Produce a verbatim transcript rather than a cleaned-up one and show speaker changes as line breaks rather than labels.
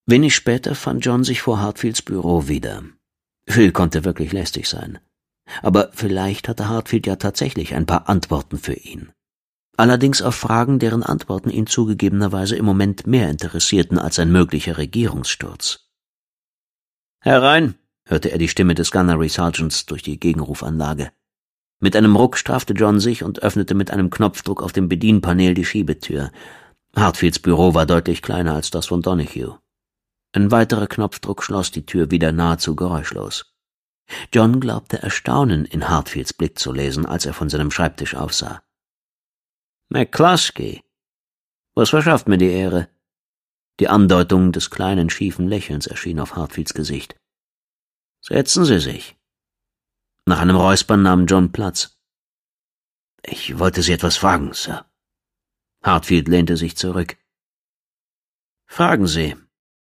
Wenig später fand John sich vor Hartfields Büro wieder. Phil konnte wirklich lästig sein. Aber vielleicht hatte Hartfield ja tatsächlich ein paar Antworten für ihn. Allerdings auf Fragen, deren Antworten ihn zugegebenerweise im Moment mehr interessierten als ein möglicher Regierungssturz. »Herein«, hörte er die Stimme des Gunnery Sergeants durch die Gegenrufanlage. Mit einem Ruck straffte John sich und öffnete mit einem Knopfdruck auf dem Bedienpanel die Schiebetür. Hartfields Büro war deutlich kleiner als das von Donahue. Ein weiterer Knopfdruck schloss die Tür wieder nahezu geräuschlos. John glaubte Erstaunen in Hartfields Blick zu lesen, als er von seinem Schreibtisch aufsah. »McCluskey, was verschafft mir die Ehre?« Die Andeutung des kleinen, schiefen Lächelns erschien auf Hartfields Gesicht. »Setzen Sie sich.« Nach einem Räuspern nahm John Platz. »Ich wollte Sie etwas fragen, Sir.« Hartfield lehnte sich zurück. »Fragen Sie«,